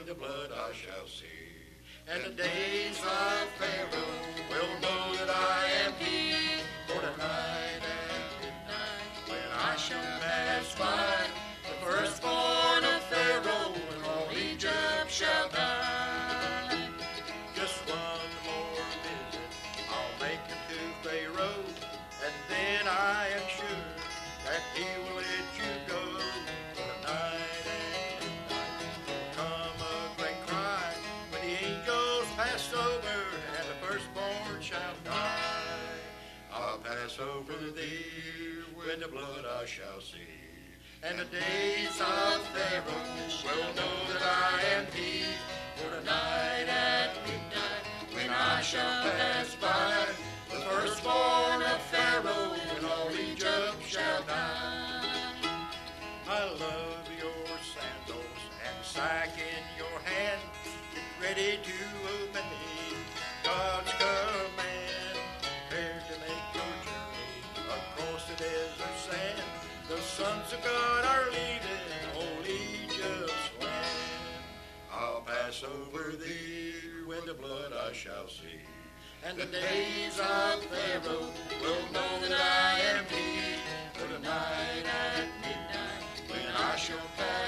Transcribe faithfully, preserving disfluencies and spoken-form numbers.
when the blood I shall see. And the days of Pharaoh will know that I am he. For tonight at midnight, when I shall pass by, the firstborn of Pharaoh and all Egypt shall die. Just one more visit I'll make unto Pharaoh, and then I am sure that he will let you go. For tonight at midnight will come a great cry when the angels pass over and the firstborn shall die. I'll pass over thee when the blood I shall see. And the days of Pharaoh will know that I am he. For tonight at midnight, when I shall pass by, the firstborn of Pharaoh and all Egypt shall die. I love your sandals and sack in your hand. Get ready to obey God's command. Prepare to make your journey across the desert sand. The sons of God are leaving old Egypt's land. I'll pass over thee when the blood I shall see. And the days of Pharaoh will know that I am he. For tonight at midnight, when I shall pass